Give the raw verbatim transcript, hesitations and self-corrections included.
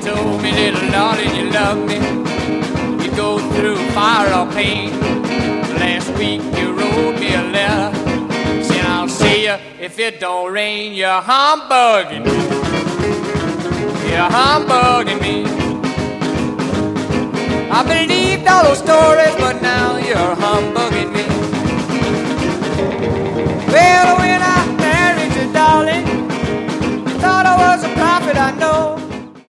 told me, little darling, you love me. You go through fire or pain. Last week you wrote me a letter. Said I'll see you if it don't rain. You're humbugging me. You're humbugging me. I believed all those stories, but